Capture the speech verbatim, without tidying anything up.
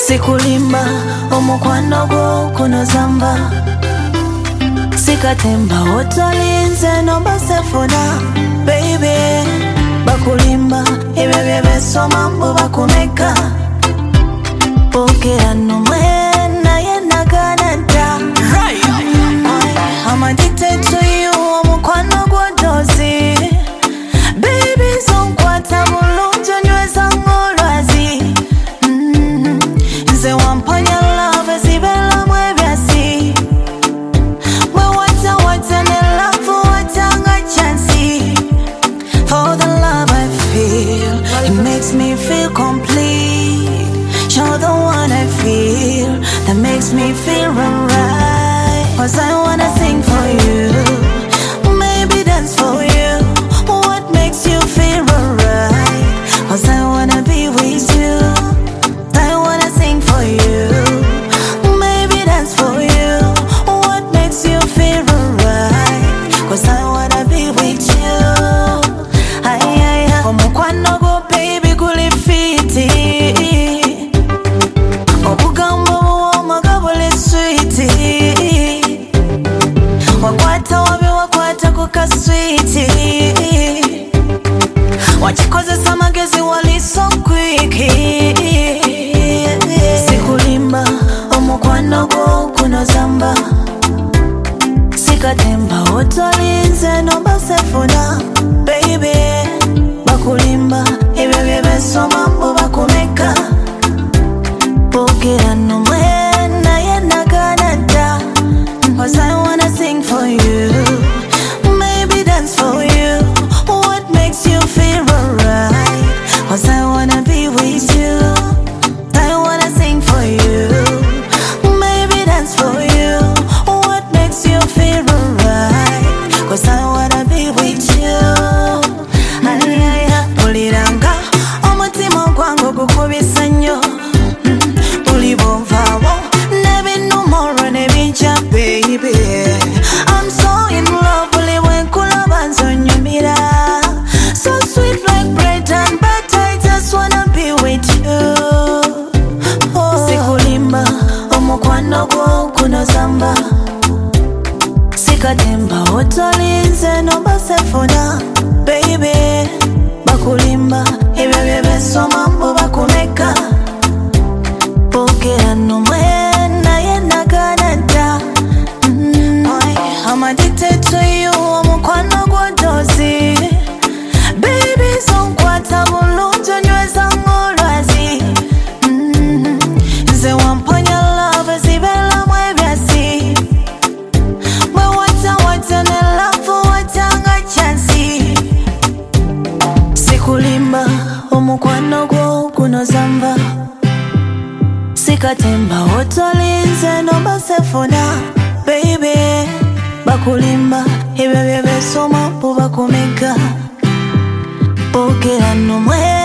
Sikulimba omukwano gwo kunozamba Sikatemba otolinze nomba sefuna Baby bakulimba ebyo byebesoma mbu bakumeka Pokera nomwe naye nagana dda I'm addicted to you omukwano gwo dozi Baby zonkwata bulungi onyweza ng'olwazi Nze wamponya love ezibela mwebyasi Mwe wata wata ne love watanga chansi For the love I feel It makes me feel complete You're the one I feel That makes me feel alright Cause I wanna sing for you Maybe dance for you What makes you feel alright Cause I wanna be with you I wanna sing for you Maybe dance for you What makes you feel alright Cause I wanna be with you Ay, ay, ay Omukwano go baby guli fiti Obugambo buwomaga buli sweeti Wakwata wabi wakwata kuka sweeti Wachikozesa amagezi wali so quick Sikulimba omukwano gwo kunozamba Sikatemba otolinze nomba sefuna Baby bakulimba ebyo byebesoma mbu bakumeka Pokera nomwe naye nagana dda Cause I wanna sing for you Maybe dance for you What makes you feel alright Cause I wanna be with you I wanna sing for you Maybe dance for you What makes you feel alright Cause I wanna be with you Ayaya Puliranga Omutima gwangu gukubisa nnyo Buli bonvaawo Nebinumorwa nebijja baby I'm so in love buli bwenkulaba nzonyumira So sweet like bread and butter I just wanna be with you oh. Sikulimba omukwano gwo kunozamba Sikatemba otolinze nomba sefuna Baby bakulimba ebyo byebesoma mbu bakumeka Pokera nomwe naye nagana dda I'm addicted to you omukwano gwo dozi Baby zonkwata bulungi onyweza ng'olwazi Nze wamponya love ezibela mwebyasi Mwe wata wata ne love watanga chansi Sikulimba omukwano gwo kunozamba Sikatemba otolinze nomba sefuna Baby bakulimba ebyo byebesoma mbu bakumeka Pokera nomwe